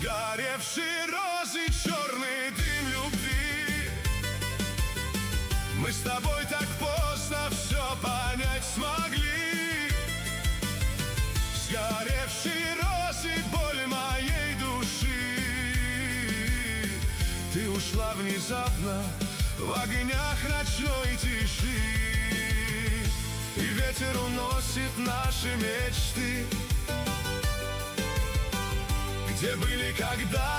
Сгоревшие розы, черный дым любви. Мы с тобой так поздно все понять смогли. Сгоревшие розы, боль моей души. Ты ушла внезапно в огнях ночной тиши, и ветер уносит наши мечты. Где были когда